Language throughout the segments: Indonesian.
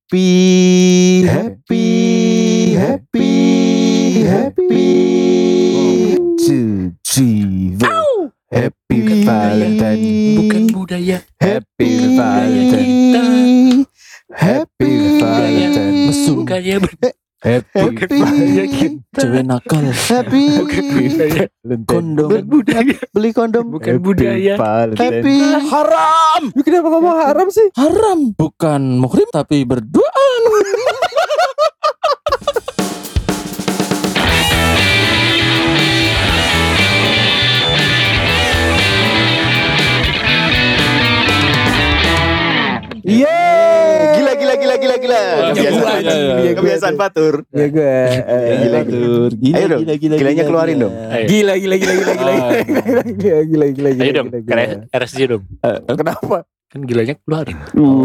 Happy to Jivo. Happy Valentine. Bukan budaya. Happy Valentine. Happy Valentine. Mesum kaya. Happy Cewek nakal. Happy kondom. Bukan budaya. Beli kondom. Bukan budaya. Happy Haram. Kenapa ngomong haram sih? Haram. Bukan muhrim tapi berduaan. Gila. Kebiasaan Fatur. Ya gue. Gila. Ayo dong. Gilanya keluarin dong. Gila. Ayo dong, ke RSJ dong. Kenapa? Kan gilanya keluarin.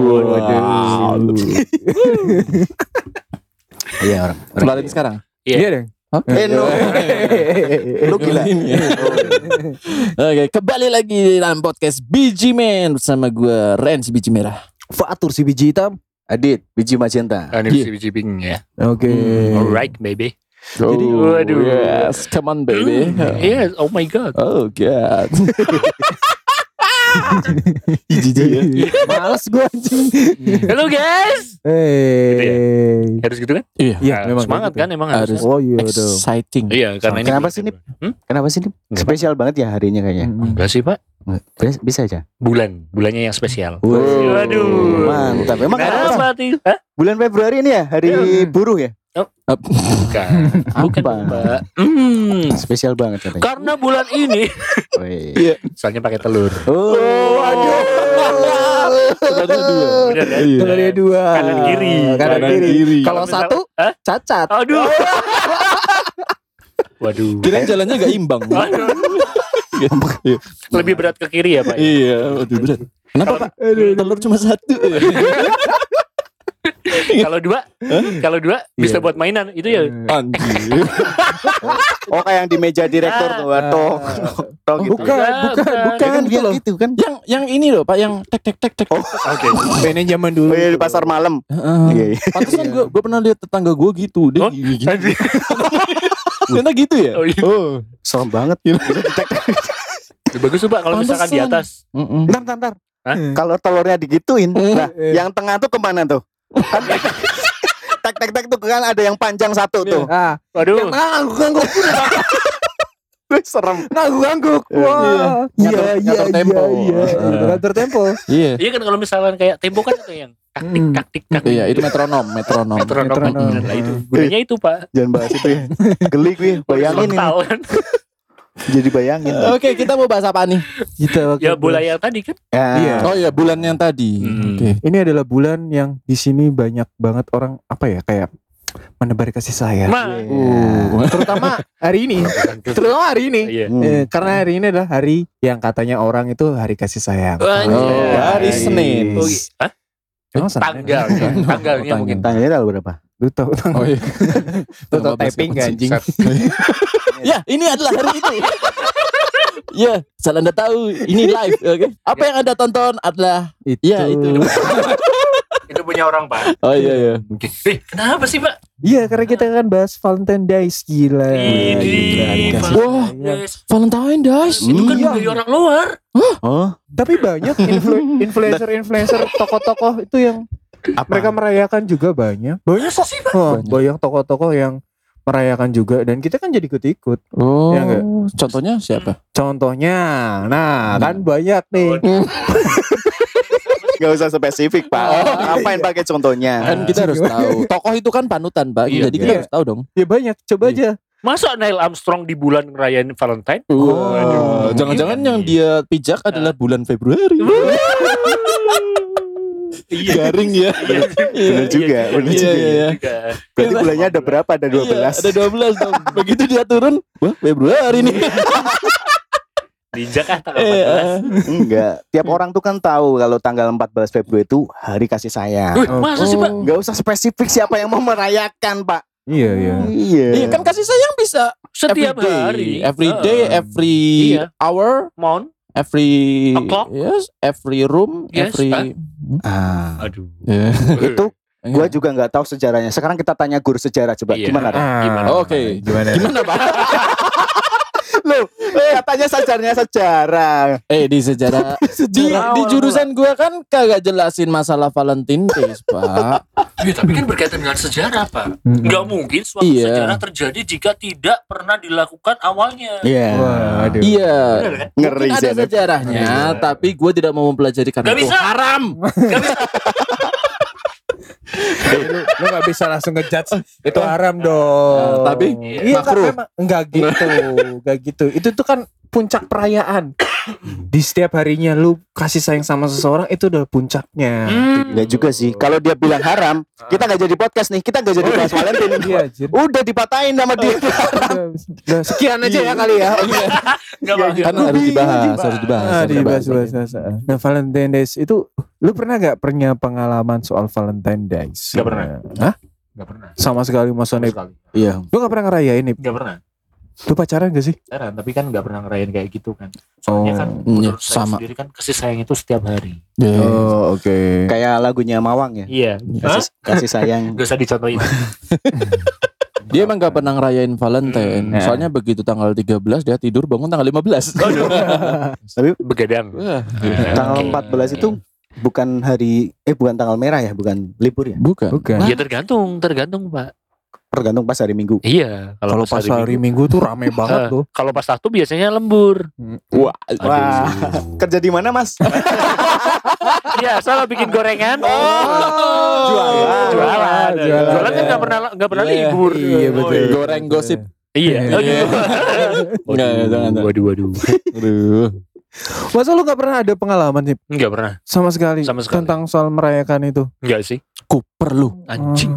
Iya orang. Keluarin sekarang. Iya dong. No. Lu gila. Oke, kembali lagi dalam podcast Biji Man bersama gue Ren si biji merah. Fatur si biji hitam. Adit, biji magenta. Ini biji pink ya. Oke. Alright baby. Jadi, waduh. yes, come on baby. Yes, oh my god. Oh god. Males gue anjing. Halo guys. Harus gitu kan? Iya, Iya, Nah, memang semangat gitu. kan emang harus. harus. Oh iya dong. Exciting. Iya, karena ini. Kenapa sih, Nip? Kenapa sih Nip? Spesial banget ya harinya kayaknya. Enggak sih, Pak. Bisa aja. Bulannya yang spesial. Waduh. Mantap. Emang apa? Kenapa tuh? Hah? Bulan Februari ini ya hari buruh ya? Bukan. Bukan, Apa? Pak. Spesial banget katanya. Karena bulan ini Wih. soalnya pakai telur. Oh, aduh. Telurnya dua. Bener kan? Telurnya dua. Kanan kiri. Kanan kiri. Kalau misal- satu Hah? cacat. Aduh. Waduh. Kirain jalannya gak imbang. Lebih berat ke kiri ya, Pak? Iya, lebih berat. Kenapa Pak? Telur cuma satu. Kalau dua bisa buat mainan itu ya. Anjir. Oh kayak yang di meja direktur tuh. Toh gitu. Bukan. Kan Gitu biar loh. gitu kan. Yang ini loh Pak, yang tek. Oke. Band zaman dulu. Oh iya di pasar malam. Heeh. Iya. Pantesan gue pernah lihat tetangga gue gitu. Dia Oh, gini. anjir. Ternyata gitu ya? Oh, iya. Oh. Serem banget. Bagus tuh, Pak, kalau misalkan di atas. Bentar. Hah? Kalau telurnya digituin, nah Eh. yang tengah tuh kemana tuh? Kan tek tuh kan ada yang panjang satu tuh. Ah, Waduh. ngangguk. Serem. Ngangguk. Wah. Ngatur tempo. Ngatur tempo. Iya. Iya kan kalau misalkan kayak tempo kan itu yang kaktik. Iya, itu metronom. Metronom. Nah, itu gunanya itu, Pak. Jangan bahas itu ya. Geli gue bayangin ini. Tahu kan? Jadi bayangin. Oke, kita mau bahas apa nih? Kita Ya bola yang tadi kan. Iya. Oh iya, bulan yang tadi. Oke. Ini adalah bulan yang di sini banyak banget orang apa ya kayak menebar kasih sayang. Terutama hari ini. Iya. Karena hari ini adalah hari yang katanya orang itu hari kasih sayang. Hari Senin. Oh, iya. Hah? Emang Senin? Tanggalnya mungkin. Tanya tahu berapa? Lu tahu? Oh iya. Lu tahu typing gak anjing? Ya, ini adalah hari itu. Ya, asal Anda tahu ini live, oke. Apa yang Anda tonton adalah ya itu. Itu punya orang, Pak. Oh iya. Kenapa sih, Pak? Iya, karena kita kan bahas Valentine Days gila. Ini, Kasih Wah. sayang. Valentine Days. Itu kan Iya. dari orang luar. Oh, Tapi banyak influencer tokoh-tokoh itu yang mereka merayakan juga banyak. Banyak kok. Banyak tokoh-tokoh yang merayakan juga dan kita kan jadi ikut-ikut. Oh. Ya enggak? Contohnya siapa? Contohnya, nah kan banyak nih. gak usah spesifik Pak. Ngapain pakai contohnya? Kan kita harus tahu. Tokoh itu kan panutan, Pak. Iya. Jadi kita harus tahu dong. Ya banyak, coba aja. Masa Neil Armstrong di bulan ngerayain Valentine? Wah, jangan-jangan yang dia pijak adalah bulan Februari. Garing ya. Bener juga. Iya. Berarti bulannya ada berapa? Ada 12. Iya, ada 12 dong. Begitu dia turun, wah Februari nih. Diinjak tanggal 14. Enggak. Tiap orang tuh kan tahu kalau tanggal 14 Februari itu hari kasih sayang. Masa sih, Pak? Gak usah spesifik siapa yang mau merayakan, Pak. Iya. Iya kan kasih sayang bisa Setiap every day. hari. Every day, every Iya. hour, Mon. every O'clock. yes, every room, Yes, every Ah, Aduh. Yeah. itu Gua juga nggak tahu sejarahnya. Sekarang kita tanya guru sejarah coba. Iya. Gimana? Ren? Gimana? Oke. Gimana? Gimana Pak? Loh, katanya sejarahnya sejarah. Di sejarah di jurusan gua kan kagak jelasin masalah Valentine Days, Pak. Ya, tapi kan berkaitan dengan sejarah, Pak. Nggak mungkin suatu Iya. sejarah terjadi jika tidak pernah dilakukan awalnya. Iya. Waduh. Iya. Bener kan? Ngeri Mungkin sih. ada sejarahnya, tapi gua tidak mau mempelajari karena Nggak itu bisa. haram. Nggak bisa. Lu gak bisa langsung ngejudge itu haram dong. Tapi iya kan makruh. memang enggak gitu. Itu tuh kan puncak perayaan. Di setiap harinya lu kasih sayang sama seseorang itu udah puncaknya. Enggak juga sih. Kalau dia bilang haram, kita nggak jadi podcast nih. Kita nggak jadi bahas Valentine. Iya, anjir. Udah dipatahin sama dia. Udah, sekian aja ya kali ya. Nggak mau. Kan harus dibahas. Dibahas. Nah, Valentine Days itu lu pernah gak punya pengalaman soal Valentine Days? Nggak pernah. Hah? Nggak pernah. Sama sekali maksudnya. Sekali. Iya. Lu gak pernah ngerayain nih? Nggak pernah. Lu pacaran gak sih? Heran, tapi kan nggak pernah ngerayain kayak gitu kan. Soalnya kan iya, menurut saya sama. sendiri kan kasih sayang itu setiap hari. Oh, oke. Kayak lagunya Mawang ya. Iya. Kasih sayang. Gak usah dicontohin. Dia emang gak pernah ngerayain Valentine. Soalnya begitu tanggal 13 dia tidur bangun tanggal 15. Tapi Begadang. Wah, tanggal Oke. 14 itu bukan bukan tanggal merah ya, bukan libur ya. bukan. Bukan. Ya tergantung Pak. Tergantung pas hari Minggu. Iya, Kalau pas hari Minggu tuh rame banget tuh. Kalau pas Sabtu biasanya lembur. Wah, Wah, kerja di mana, Mas? Iya, soalnya bikin gorengan. Jualan. Jualan kan nggak pernah Iya, libur. iya, betul. Goreng gosip. Iya. Oh, gitu. Enggak, jangan. Waduh. Aduh. Masa lu gak pernah ada pengalaman sih Enggak pernah. sama sekali, Sama sekali. tentang soal merayakan itu? Enggak sih. Kuper lu. Anjing.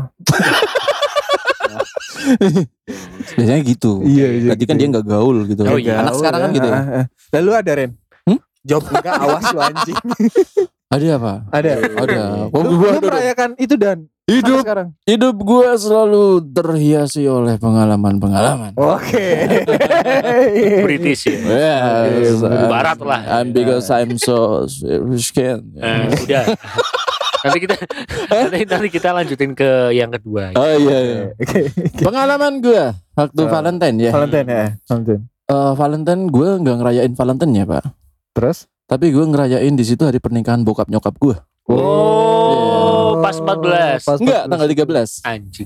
Biasanya gitu. Iya, Tadi kan dia gak gaul gitu. Oh, iya. Anak sekarang kan gitu ya. Lalu ada Ren? Jawab enggak, awas lu anjing. Ada apa? Ada. Oh, Lu gua merayakan itu dan hidup sekarang. hidup gua selalu terhiasi oleh pengalaman-pengalaman. Oke. British ya. Yes, Barat lah. And because I'm so scared. Udah. Nanti kita lanjutin ke yang kedua. Oh iya. Pengalaman gua waktu Valentine ya. Valentine ya. Valentine. Valentine gua nggak ngerayain Valentine ya Pak. Terus? Tapi gua ngerayain di situ hari pernikahan bokap nyokap gua. Oh, pas 14. Enggak, tanggal 13. Anjing.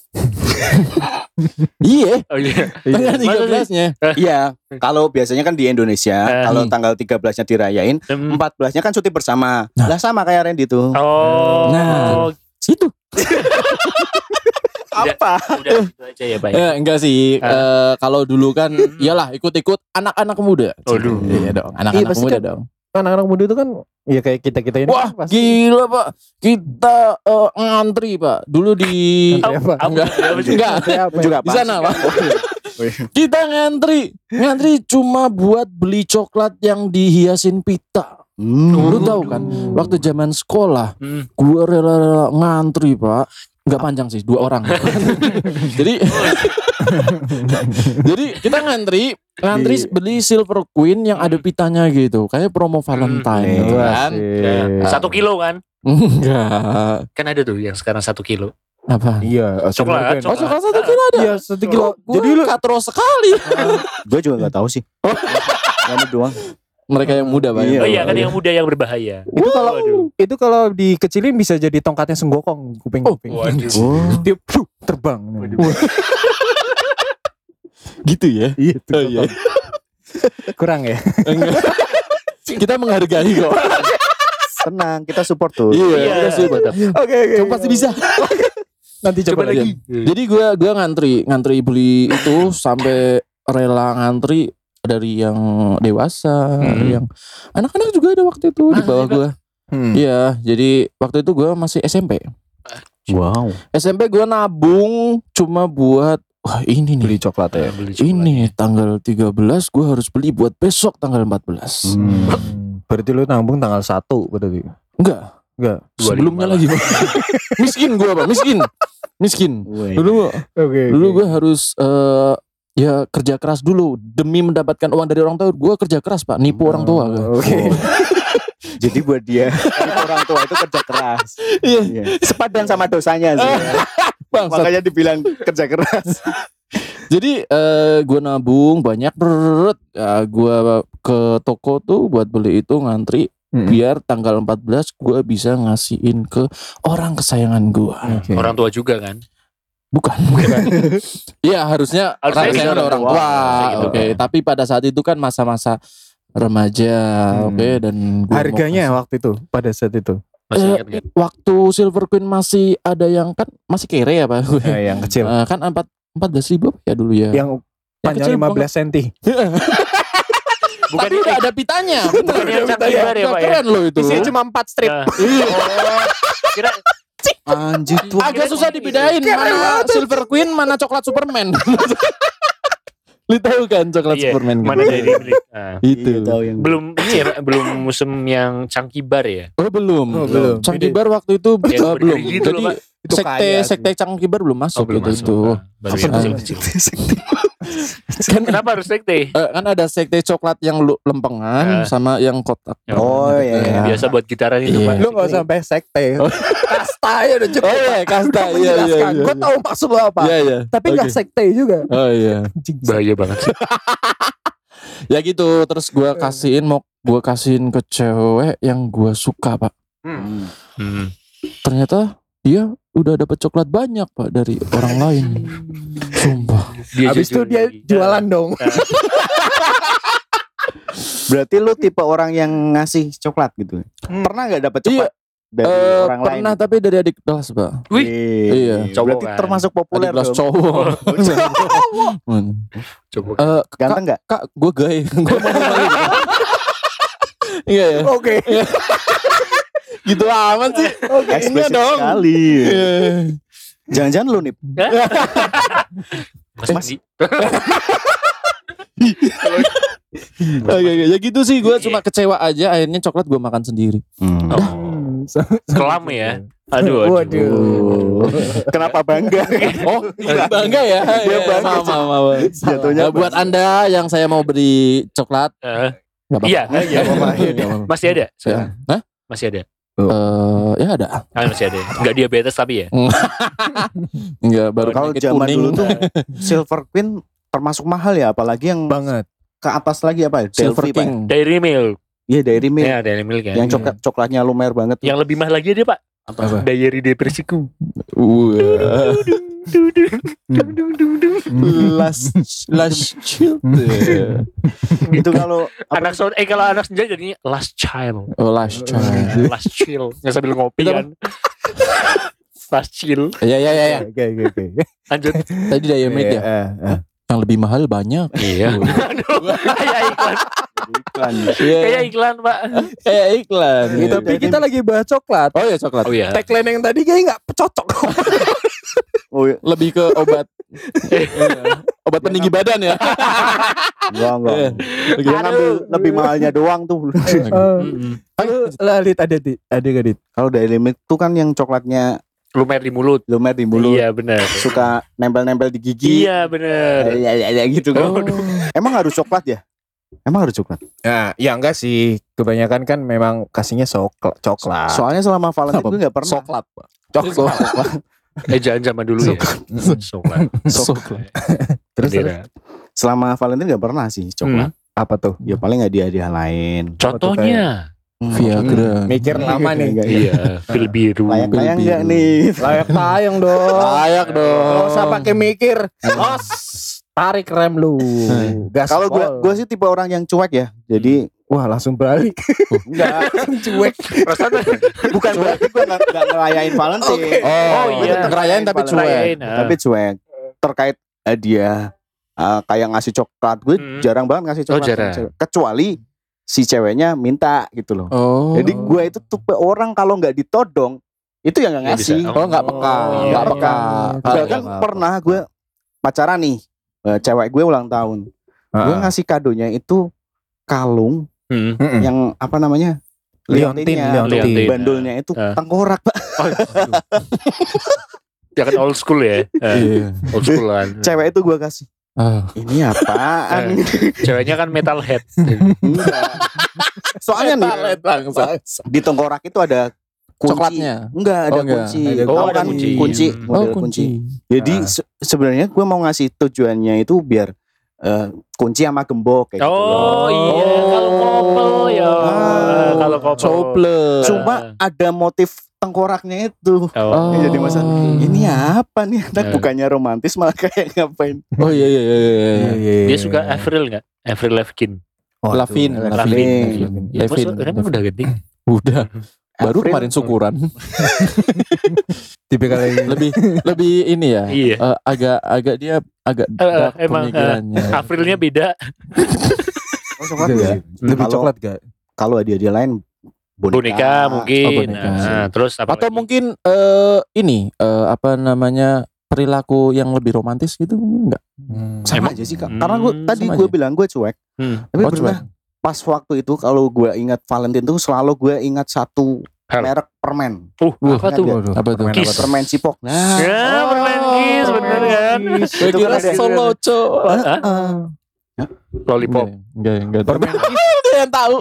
Iya, Oh iya. tanggal Masa sih? 13-nya. Iya, kalau biasanya kan di Indonesia, kalau tanggal 13-nya dirayain, Hmm. 14-nya kan cuti bersama. Lah sama kayak Randy tuh. Oh. Nah. Itu. Apa? Udah gitu aja ya, Pak. Enggak sih. Kalau dulu kan iyalah ikut-ikut anak-anak muda. Aduh. Iya dong, Iya, anak-anak pasti muda kan. dong. Anak-anak muda itu kan ya kayak kita ini. Wah, kan pasti. gila Pak. Kita ngantri Pak. Dulu di Ngantri apa? Enggak. Apa ya? Juga Di sana Pak. Oh, iya. Kita ngantri cuma buat beli coklat yang dihiasin pita. Lu tahu kan, waktu zaman sekolah, gua rela-rela ngantri Pak. Enggak panjang sih, 2 orang. jadi kita ngantri beli Silver Queen yang ada pitanya gitu, kayak promo Valentine gitu kan. Ya, 1 kilo kan? Enggak. Kan ada tuh yang sekarang 1 kilo. Apa? Iya, Coklat. Oh, coklat 1 kilo ada. Iya, 1 kilo. Jadi lu katro sekali. Gue juga nggak tahu sih. Ini doang. Mereka yang muda Pak. Iya. Oh iya, kan yang muda yang berbahaya. Itu kalau dikecilin bisa jadi tongkatnya senggokong kuping-kuping. Waduh. Dia terbang. Gitu ya. Iya, Oh, iya. kurang ya. Kita menghargai kok. Tenang, kita support tuh. Iya, kita sih. mantap. Oke. Kamu pasti bisa. Nanti coba lagi. Jadi gua ngantri beli itu sampai rela ngantri dari yang dewasa, yang anak-anak juga ada waktu itu di bawah gua. Iya, jadi waktu itu gua masih SMP. Wow. SMP gua nabung cuma buat wah ini nih Beli coklat ya. ini tanggal 13 gua harus beli buat besok tanggal 14. Berarti lu nabung tanggal 1 berarti. Enggak, 25 sebelumnya lah. lagi. Miskin gua, Pak, miskin. Dulu Oke. gue harus ya kerja keras dulu demi mendapatkan uang dari orang tua. Gue kerja keras Pak, nipu orang tua. Oke. Jadi buat dia orang tua itu kerja keras. Iya. Sepadan sama dosanya sih. Bangsat. Makanya dibilang kerja keras. Jadi gue nabung banyak, gue ke toko tuh buat beli itu ngantri biar tanggal 14 gue bisa ngasihin ke orang kesayangan gue. Oke. Orang tua juga kan. Bukan. Iya harusnya Harusnya orang kesayangan orang orang tua. tua. Gitu. Oke, tapi pada saat itu kan masa-masa remaja, oke, dan gua mau Harganya kasih. waktu itu pada saat itu Masih ingat kan? Waktu Silver Queen masih ada yang kan masih kere ya Pak. yang kecil, Kan 14.000 ya dulu ya. yang kecil panjang 15 cm. Bukan Tapi udah ada pitanya. Bukan yang Cangkibar ya, Pak, ya? Keren loh itu. Isinya cuma 4 strip. Nah, Iya. kira Anjir tuh. Agak susah dibedain mana Silver Queen mana coklat Superman. Lu tahu kan coklat iya, Superman mana gitu? dari milik. Nah, Itu. Iya, tahu yang belum ini ya, belum musim yang Cangkibar ya. Oh belum. Oh, belum. Cangkibar waktu itu Ya, belum. gitu loh, Pak. Itu kaya sih. sekte Cangkibar belum masuk belum gitu masuk. itu. Nah, baru yang Apa? kecil-kecil. Kan Kenapa harus sekte? kan ada sekte coklat yang lempengan sama yang kotak. Oh, iya, iya. Biasa buat gitaran itu, Iya. Pak. Lu gak usah sampai sekte. Kasta ya udah cukup. Oh iya, kasta. Iya iya. Menjelaskan. Iya, Gue tahu maksud lo apa. Iya iya. Tapi Oke. gak sekte juga. Oh iya. Bahaya banget sih. Ya gitu, terus gua kasihin ke cewek yang gua suka, Pak. Hmm. Ternyata dia udah dapet coklat banyak, Pak, dari orang lain. Sumpah. Habis itu dia jualan dong. Berarti lu tipe orang yang ngasih coklat gitu. Pernah nggak dapet coklat dari orang lain? Pernah tapi dari adik kelas, Pak. Wih. Iya. Cowok Berarti kan. termasuk Adik populer kelas dong. cowok. Coba. Ganteng nggak? Kak, gue gay. Gue mau balik. Iya ya. Oke. Gitu amat sih. Oke, Eksplisit dong. sekali. Iya. Jangan-jangan lu nih. Mas Di. Oke, ya gitu sih. Gue cuma kecewa aja. Akhirnya coklat gue makan sendiri. Oh. Kelam ya. Aduh. Waduh. Kenapa bangga? Oh, bangga ya. Dia bangga. Sama. Jatuhnya Buat Anda yang saya mau beri coklat, nggak apa-apa. Iya. Iya, Nggak apa-apa. Masih ada? Saya- Hah? Masih ada. Ya ada. Masih ada. Enggak diabetes tapi ya. Enggak, baru kalau penyakit zaman kuning. dulu tuh Silver Queen termasuk mahal ya, apalagi yang Banget. ke atas lagi apa? Silver Delphi, Pak. King. Dairy Milk. Iya, Dairy Milk. Ya, Dairy Milk ya. Yang coklatnya lumer banget. Yang lebih mahal lagi ada, Pak. Apa? Diary Depresiku. Wah. Last child. Itu kalau Anak kalau anak senja jadinya last child. Oh, last child. Last chill. Nggak sambil ngopi Itu kan. Last chill. Ya. Oke. Lanjut. Tadi Diamond ya. Yang lebih mahal banyak. Iya. Aduh. Kayak iklan. iklan. Kayak iklan, Pak. Kayak iklan. Tapi kita lagi bahas coklat. Oh ya coklat. Oh iya. Tagline yang tadi kayaknya gak cocok. Oh, iya. Lebih ke obat. Obat peninggi badan ya. Enggak. Iya. Dia ngambil lebih mahalnya doang tuh. Lah, Dit, ada gak, Dit? Kalau Dairy Milk tuh kan yang coklatnya Lumer di mulut. lumer di mulut. Iya, benar. Suka nempel-nempel di gigi. Iya, benar. Ya gitu kan. Oh. Emang harus coklat ya? Emang harus coklat. Nah, ya enggak sih. Kebanyakan kan memang kasihnya coklat. Soalnya selama Valentine gue gak pernah. Coklat. Coklat. Jangan zaman dulu ya. Coklat. Coklat. Terus Bendera. Selama Valentine gak pernah sih coklat. apa tuh? Ya paling hadiah lain. Contohnya. Viagra. Mikir lama nih. Iya, pil biru. Layak-layak Biru. enggak nih? Layak tayang dong. Layak dong. Gak usah pakai mikir. Os, tarik rem lu. Gas. Kalau gue sih tipe orang yang cuek ya. Jadi wah langsung balik. enggak Cuek. bukan berarti gue enggak ngerayain Valentine. Oke. Oh, iya. Ngerayain tapi cuek. Ngerayain, Tapi cuek. Terkait hadiah kayak ngasih coklat, gue jarang banget ngasih coklat. jarang. Kecuali si ceweknya minta gitu loh. Oh. Jadi gue itu tipe orang kalau nggak ditodong itu yang nggak Nggak bisa. ngasih. Oh nggak peka. Oh, Nggak iya. peka. Bahkan pernah gue pacaran nih, cewek gue ulang tahun, gue ngasih kadonya itu kalung yang apa namanya Liontin. Liontin. bandulnya itu tengkorak Pak. Ya kan old school ya. Iya. Old school kan. Cewek itu gue kasih Ini apaan? Ceweknya kan metalhead. Enggak. Soalnya nih di tengkorak itu ada kunci. Coklatnya? Enggak, ada Enggak. kunci. Ada Tahu kunci. kan kunci, model kunci. Jadi sebenarnya gue mau ngasih tujuannya itu biar kunci sama gembok kayak gitu. Oh iya, kalau couple ya. Kalau couple. Coples. Cuma ada motif tengkoraknya itu. Oh. Jadi masa ini apa nih? Anak Eh. bukannya romantis malah kayak ngapain? Oh iya. Dia suka Avril enggak? Avril Lavigne. Lavin. Ya, Lavin. emang udah gede. Udah. Baru Avril. kemarin syukuran. Tipikal yang lebih ini ya. Iya. Agak dia agak dark emang, pemikirannya. Aprilnya beda. Oh, coklat Enggak, ya? lebih Kalau- coklat gak? Kalau hadiah lain Boneka mungkin. boneka. Nah, terus apa Atau lagi? mungkin ini apa namanya perilaku yang lebih romantis gitu mungkin enggak? sama Emang- aja sih Kak. Karena gue tadi sama gue aja. bilang gue cuek. Tapi Oh, pernah pas waktu itu kalau gue ingat Valentine tuh selalu gue ingat satu Hal. merek permen. Apa tuh? Ingat Apa tuh? Kiss. Permen cipok. Nah, Ya, permen Kiss bener kan? Gue Itu kira kan ada- soloco. Lollipop. Enggak. Permen Ada yang tahu.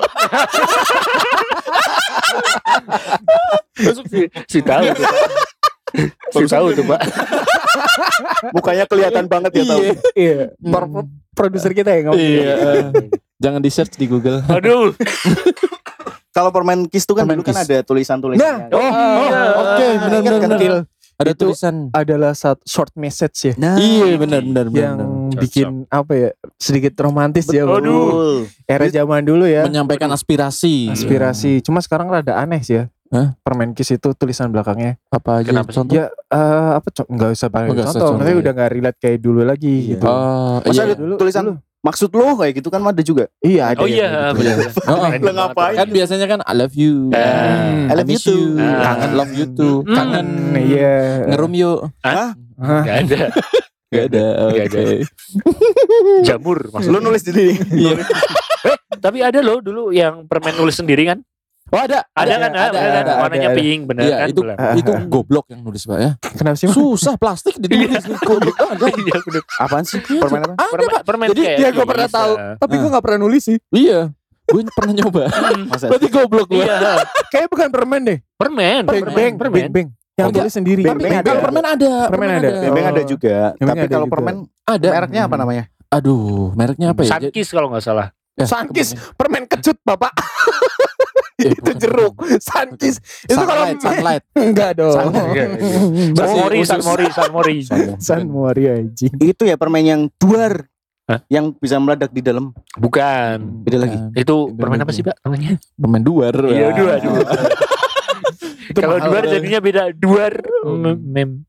Si tahu tuh. Si tahu tuh, Pak. mukanya kelihatan banget ya tahu. Iya. Produser kita ya ngomong. Iya. Jangan di search di Google. Aduh. Kalau permen Kiss tuh kan Permen dulu kan Kiss. ada tulisan-tulisannya. iya. Oke, benar. Kentil. Ada Itu tulisan. adalah satu short message ya. Nah, Iya, benar. Yang bikin apa ya, sedikit romantis ya. Aduh. Era zaman dulu ya. menyampaikan aspirasi. Aspirasi. Cuma sekarang rada aneh sih ya. Hah? Permen Kiss itu tulisan belakangnya. Apa aja Kenapa sih? contoh? Ya nggak usah pakai Nggak usah contoh. contoh, Maksudnya ya. udah nggak relate kayak dulu lagi gitu. Oh, Masa iya. ada tulisan maksud lo kayak gitu kan ada juga. Iya ada. Oh yang iya, kayak gitu. benar. Oh, Lo ngapain? kan biasanya kan I love you. I love you miss too. Kangen love you too. Kangen Iya. ngerum yuk. Hah? Gak ada. Gak ada. Nggak Oke. ada. Jamur maksud Lo nulis di sini. Tapi ada loh dulu yang permen nulis sendiri kan? Oh ada. Ada kan? ada, Warnanya ada. pink bener Iya, kan? itu Bener. itu goblok yang nulis Pak ya. Kenapa sih? Mas? Susah plastik ditulis goblok banget. Iya bener. Apaan sih? Permen apa? Ada Pak. Permen Jadi kayak Iya gue pernah bisa. tahu. Tapi gue nggak pernah nulis sih. Iya. Gue pernah nyoba. Masa? Berarti goblok gue. Iya. Kayaknya bukan permen deh. Permen. Beng. Yang Oh, tulis sendiri. Beng Tapi ada. kalau permen ada. Permen ada. Beng ada juga. Beng Tapi ada kalau juga. permen Ada. mereknya apa namanya? Aduh, mereknya apa ya? Sunkist kalau nggak salah. Ya, Sankis, permen kecut bapak. Eh, Itu jeruk. Sankis. Itu kalau sunlight. enggak dong. Sanmori. San Mori anjing. Itu ya permen yang duar. Hah? Yang bisa meledak di dalam. Bukan. Beda lagi. Itu permen apa sih Pak namanya? Permen duar. Iya dua. Kalau mahal, duar Bang. jadinya beda. Duar. Mem.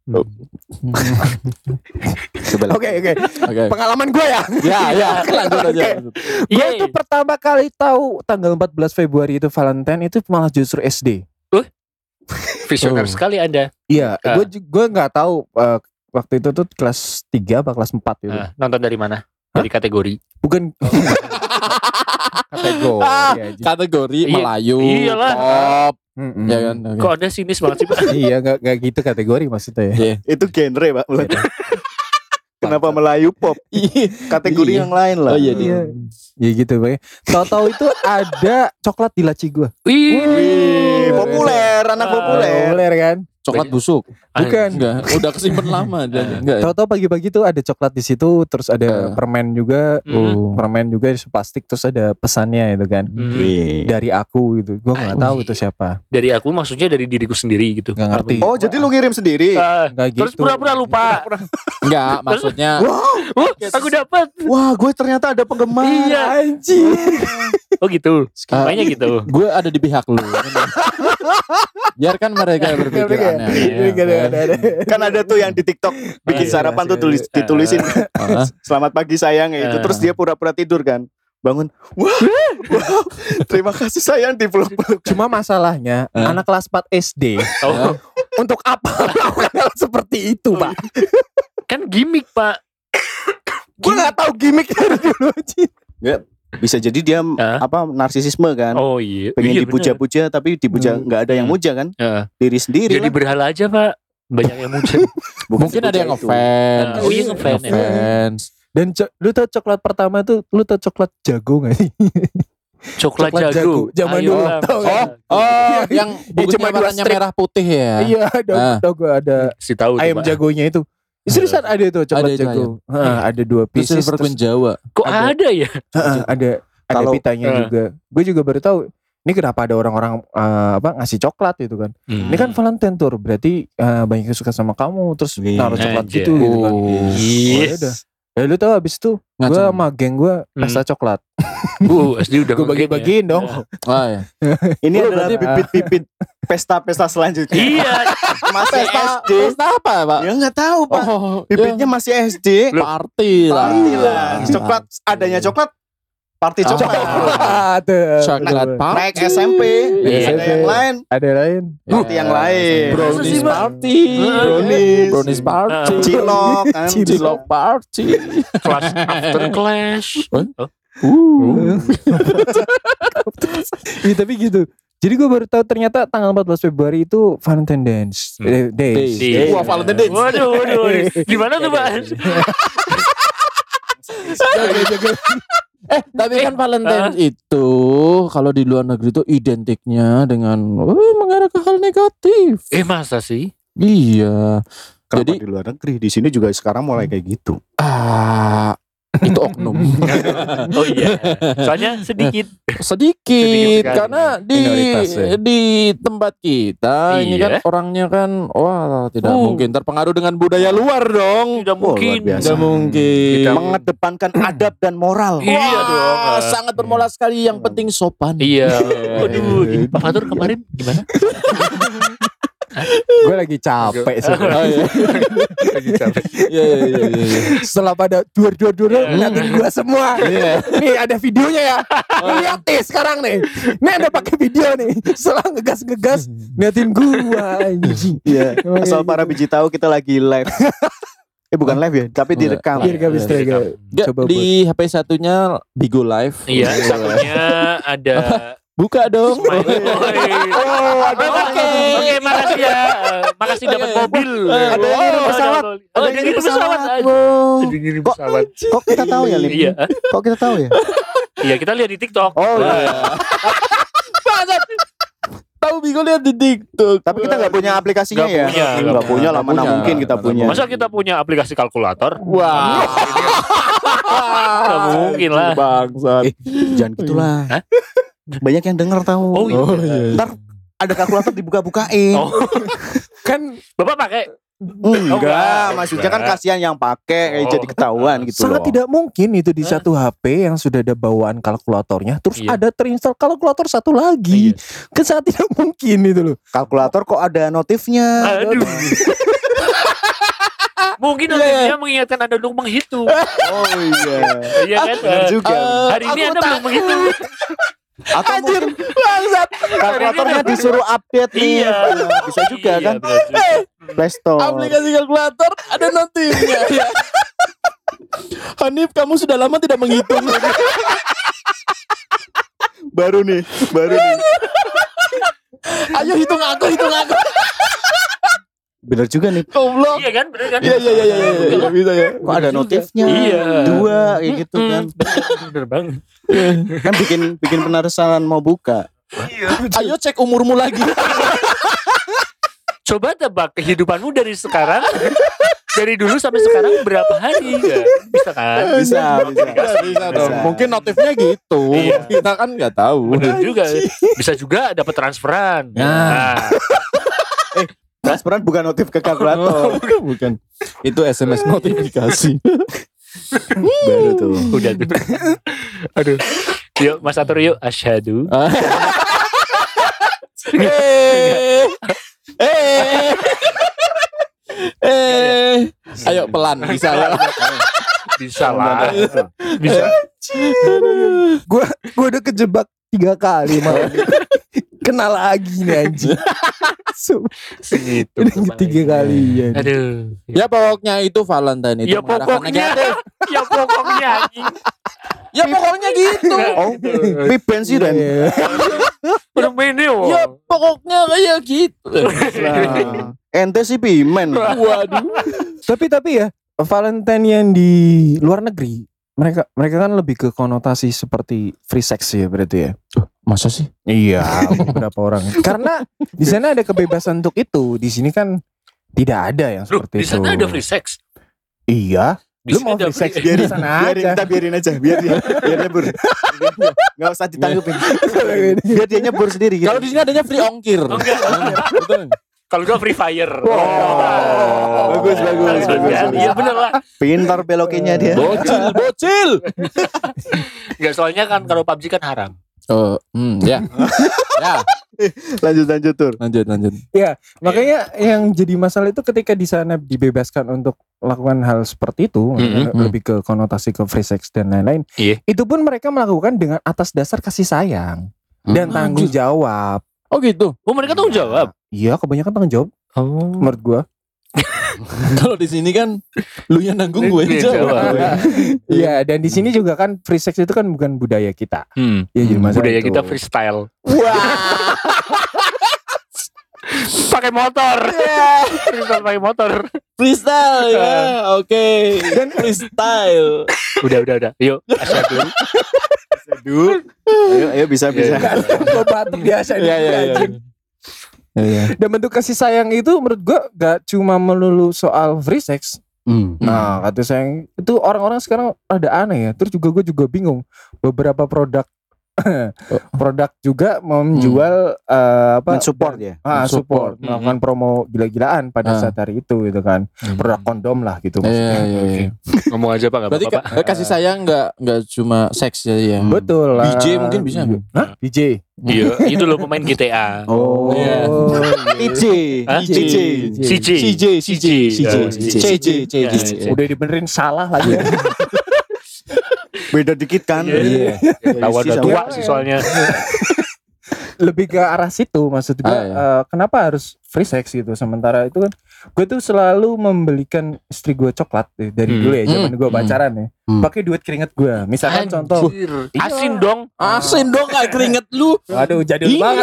Oke. Oke. Pengalaman gue ya. Ya, lanjut aja. Oke. Gue Iya. tuh pertama kali tahu tanggal 14 Februari itu Valentine itu malah justru SD. Visioner Oh. sekali Anda. Iya, Ah. gue nggak tahu waktu itu tuh kelas 3 apa kelas 4 gitu. Nonton dari mana? Dari kategori. Bukan kategori anjing. Kategori Iya. Melayu, Iyalah. pop, Mm-mm. ya kan. Oke. Kok Anda sinis banget sih Pak? Iya nggak gitu kategori maksudnya ya. Iya. Itu genre Pak. Kenapa Melayu pop? Kategori Iya. yang lain lah. Oh iya, Iya. Ya gitu Pak. Tahu-tahu itu ada coklat di laci gue. Wih, populer, anak populer. Populer kan? Coklat busuk. Bukan. Enggak, udah kesimpan lama dan enggak. Tahu-tahu pagi-pagi tuh ada coklat di situ, terus ada permen juga, permen juga di plastik, terus ada pesannya itu kan. Wih. Dari aku gitu. Gue nggak tahu itu siapa. Dari aku maksudnya dari diriku sendiri gitu. Nggak ngerti. Oh, jadi lu ngirim sendiri? Nggak gitu. Terus pura-pura lupa. Enggak, maksudnya Aku dapat. Wah, gue ternyata ada penggemar. Iya. Anjing. Oh gitu. Skemanya gitu. gue ada di pihak lu. Biarkan mereka berpikir aneh. Kan ada tuh yang di TikTok bikin Iya, sarapan tuh iya. ditulisin Ah. selamat pagi sayang ya itu. Terus dia pura-pura tidur kan. Bangun. Wah. Terima kasih sayang dipeluk-peluk. Cuma masalahnya anak kelas 4 SD Oh, untuk apa melakukan hal seperti itu, Pak? kan gimmick Pak. Gue nggak tahu gimmick dari dulu anjing. Bisa jadi dia apa narsisisme kan. Oh iya. Pengen Iya, dipuja-puja tapi dipuja nggak ada yang muja kan. bener. Diri sendiri Jadi lah. berhala aja Pak. Banyak yang muncul. Bukan Mungkin ada yang sepuja itu. ngefans. Oh iya, ngefans ya. Ngefans. Dan lu tau coklat pertama tuh, lu tau coklat jago gak sih? Coklat jago. Zaman dulu. Yang cuma warnanya merah putih ya. Iya, tau gue ada Si tahu ayam jagonya itu. Seriusan ada itu coklat jago. Ada 2 pieces. Silver Queen Jawa. Kok ada ya? Ada pitanya juga. Gue juga baru tahu. Ini kenapa ada orang-orang ngasih coklat gitu kan. Ini kan Valentine Tour, berarti banyak yang suka sama kamu, terus naruh coklat gitu kan. Yes. Ya lu tau abis itu gue sama geng gue pesta coklat. SD udah gue bagi-bagiin dong. Ya. Ini adalah bibit-bibit pesta-pesta selanjutnya. Iya. Masih SD. Pesta apa Pak? Ya nggak tahu Pak. Bibitnya masih SD. Party lah. Coklat, adanya coklat. Party coklat. Coklat party. Naik SMP. Ada yang lain. Ada lain. Party yang lain. Brownies party. Brownies party. Cilok party. Class after clash. Ya, tapi gitu. Jadi gue baru tahu ternyata tanggal 14 Februari itu Valentine Days. Wah, Valentine Days. Waduh. Gimana tuh Pak? Tapi kan Valentine itu kalau di luar negeri itu identiknya dengan mengarah ke hal negatif. Masa sih? Iya. Kenapa Jadi di luar negeri? Di sini juga sekarang mulai kayak gitu. Itu oknum. Oh iya. Soalnya sedikit Sedikit sekali. karena di tempat kita ini kan orangnya kan tidak mungkin terpengaruh dengan budaya luar dong. Tidak mungkin. Tidak mungkin. Mengedepankan adab dan moral. Iya dong. Sangat bermoral sekali. Yang penting sopan. Iya. Waduh, Pak Fatur kemarin gimana? Gue lagi capek sebenarnya. Lagi capek. Iya. Setelah pada dua ngeliatin gue semua. Nih ada videonya ya. Lihat nih sekarang nih. Nih ada pakai video nih. Setelah ngegas ngeliatin gue anjing. Iya. Asal para biji tahu kita lagi live. Bukan live ya, tapi direkam. Coba di HP satunya Bigo Live. Iya, satunya ada. Buka dong. Oke, makasih ya. Makasih dapat mobil. Ada yang ngirim pesawat. Ada yang ngirim pesawat. Kok kita tahu ya, Lim? Iya. Kok kita tahu ya? Iya, kita lihat di TikTok. Oh iya. Tahu Bigo lihat di TikTok. Tapi kita nggak punya aplikasinya Nggak ya? punya. Nggak punya lah, mana mungkin kita punya. Masa kita punya aplikasi kalkulator? Wah. Nggak mungkin lah. Bangsat. Jangan gitulah. Banyak yang denger tahu. Oh iya. Ntar ada kalkulator dibuka-bukain. Kan Bapak pakai? Enggak, maksudnya kan kasihan yang pakai jadi ketahuan gitu sangat loh. tidak mungkin itu di satu HP yang sudah ada bawaan kalkulatornya terus ada terinstall kalkulator satu lagi. Kan sangat tidak mungkin itu loh. Kalkulator kok ada notifnya. Aduh. Mungkin notifnya mengingatkan Anda untuk menghitung. Oh iya. Iya kan? Benar juga. Hari ini Anda belum menghitung. Atau mungkin kalkulatornya disuruh update nih. Iya. Bisa juga kan. Play Store. Aplikasi kalkulator ada notifnya ya. Hanif, kamu sudah lama tidak menghitung. Baru nih. Ayo hitung aku. Bener juga nih. Goblok. Iya kan? Bener kan? Iya. Bisa ya. Kok ada notifnya? Iya. 2 kayak gitu kan. Bener banget. Kan bikin penasaran mau buka. Ayo cek umurmu lagi. Coba tebak kehidupanmu dari sekarang. Dari dulu sampai sekarang berapa hari? Bisa kan? Bisa dong. Mungkin notifnya gitu. Iya. Kita kan nggak tahu. Bener juga. Bisa juga dapat transferan. Nah. Transferan bukan notif ke kalkulator. Bukan. Itu SMS notifikasi. Baru tuh. Udah tuh. Aduh. Yuk Mas Atur yuk. Asyhadu. Ayo pelan bisa ya. Bisa lah. Bisa. Gue udah kejebak 3 kali malah. Kena lagi nih anjing. Segitu. Udah 3 kali ya. Aduh. Ya pokoknya itu Valentine itu. Ya pokoknya. Ya pokoknya. Ya pokoknya gitu. Oh, pipen sih Dan. Permeneo. Ya pokoknya kayak gitu. Nah, ente sih pimen. Waduh. Tapi ya Valentine yang di luar negeri, mereka kan lebih ke konotasi seperti free sex ya berarti ya. Masa sih? Iya, beberapa orang. Karena di sana ada kebebasan untuk itu. Di sini kan tidak ada yang seperti Di itu. sana ada free sex. Iya. Di Lu mau sini ada free sex free- biarin sana aja. biarin aja, biar nyebur. Nggak usah ditanggupin. Biar dia nyebur sendiri gitu. Kalau di sini adanya free ongkir. Betul. Kalau gua free fire. Bagus. Iya bener lah. Pintar belokinnya dia. Bocil. Enggak, soalnya kan kalau PUBG kan haram. Oh, ya. Ya, Lanjut Tur. lanjut. Iya, makanya yang jadi masalah itu ketika di sana dibebaskan untuk melakukan hal seperti itu, lebih ke konotasi ke free sex dan lain-lain. Iya. Itu pun mereka melakukan dengan atas dasar kasih sayang dan tanggung jawab. Oh gitu. Oh, mereka tanggung jawab. Iya, kebanyakan tanggung jawab Oh. menurut gua. Kalau di sini kan lu yang nanggung gue yang jawab. Iya, dan di sini juga kan free sex itu kan bukan budaya kita. Ya jadi masalah Budaya itu. kita freestyle. Wah. Pakai motor. Freestyle pakai motor. Freestyle ya. Oke. Dan freestyle. Udah. Yuk, asyadu. Ayo bisa. Gua batuk biasa nih, anjing. Iya. Dan bentuk kasih sayang itu menurut gua gak cuma melulu soal free sex. Nah, kata sayang itu orang-orang sekarang ada aneh ya. Terus juga gue juga bingung. Beberapa produk juga menjual mensupport ya. Support, melakukan promo gila-gilaan pada saat hari itu gitu kan. Produk kondom lah gitu maksudnya. Iya. Ngomong aja Pak, enggak Berarti apa-apa. kasih sayang enggak cuma seks ya. Betul lah. BJ mungkin bisa. Hah? BJ. Iya, itu loh pemain GTA. Oh. Iya. TJ. Hah? CJ. CJ. Udah dibenerin salah lagi. Beda dikit kan. Iya. Tahu ada tua sih soalnya. Lebih ke arah situ maksud gue. Kenapa harus free sex gitu? Sementara itu kan gue tuh selalu membelikan istri gue coklat dari dulu ya zaman gue pacaran ya. Pakai duit keringet gue. Misalkan contoh. Asin dong. Asin dong kayak keringet lu. Aduh jadul banget.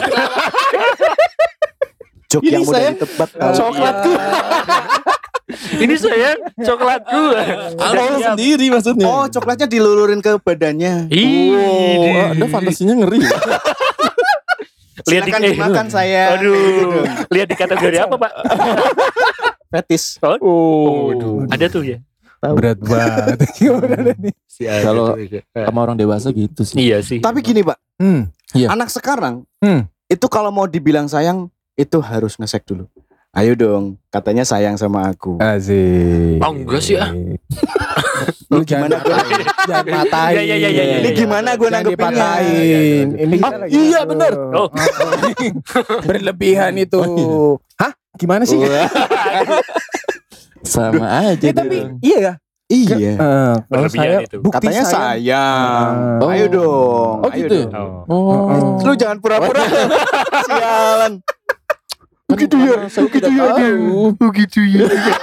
Jok Ini yang mudah saya ditebak. coklatku. Ini sayang coklatku. Alkohol sendiri maksudnya. Oh, coklatnya dilulurin ke badannya. Oh, Anda fantasinya ngeri. Lihat Silakan dimakan saya. Aduh. Lihat di kategori apa, Pak? Fetis. Oh. Ada tuh ya. Berat banget. Gimana nih? Kalau sama orang dewasa gitu sih. Iya sih. Tapi gini, Pak. Iya. Anak sekarang itu kalau mau dibilang sayang itu harus ngesek dulu. Ayo dong, katanya sayang sama aku. Asik. Oh, enggak sih ah. Lu jangan matain. Iya. Ini gimana gue Jangan nanggepinnya? dipatahin. Ini kita lagi iya, ngatur. bener. Oh. Berlebihan itu. Hah? Gimana sih? Sama aja. Ya, tapi dong. iya ya. Iya. Kalau Berlebihan saya itu. bukti Katanya sayang. Oh. Ayo dong. Oh, ayo gitu ya? dong. Oh. Lu jangan pura-pura. Sialan. Begitu ya. Begitu ya. Begitu ya.